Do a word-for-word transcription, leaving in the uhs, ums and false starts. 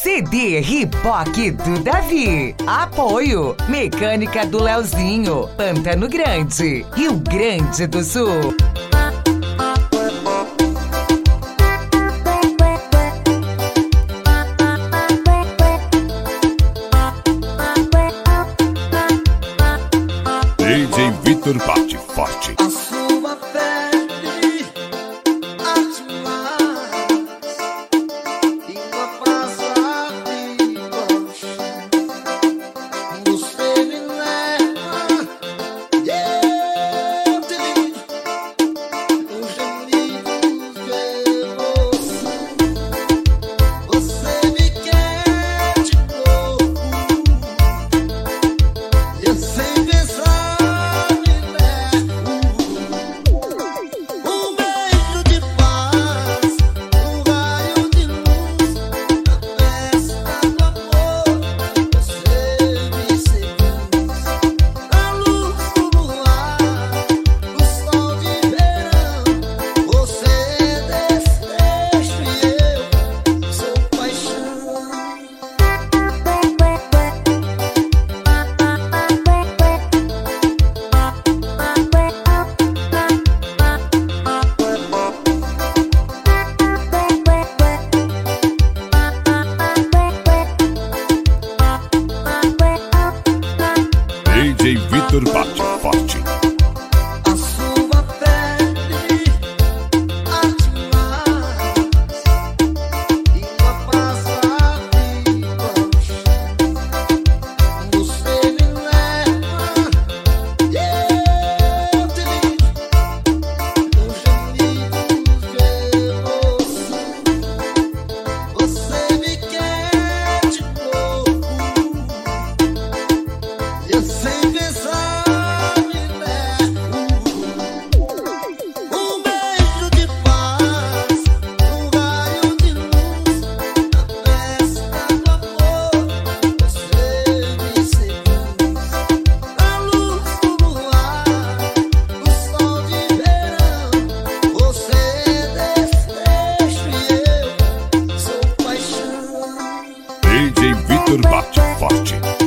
C D Riboc do Davi. Apoio Mecânica do Leozinho, Pantano Grande, Rio Grande do Sul. D J Vitor bate forte. A sua pele atimar e uma passa de você me leva e eu te ligo os amigos de você. Você me quer de novo e eu sem pensar. D J Vitor bate forte. A sua pele atimar e uma passa de você me leva e eu te ligo os amigos de você. Você me quer de novo e eu sem pensar me levo um beijo de paz, um raio de luz na festa do amor. Você me seduz, a luz do luar, o sol de verão. Você é desejo e eu sou paixão. D J Vitor bate forte.